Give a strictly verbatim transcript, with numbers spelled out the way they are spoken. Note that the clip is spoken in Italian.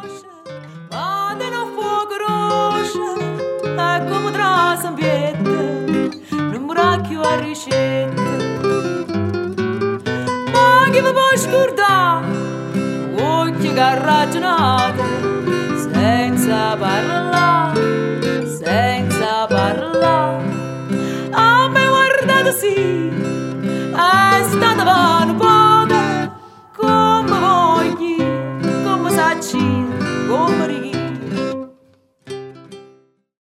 Vado a fuoco rosso, è come tra sambiette, non muracchio a ricetta. Ma che vi può scordare, occhi carragionate, senza parlare, senza parlare. A me guardate sì, è stata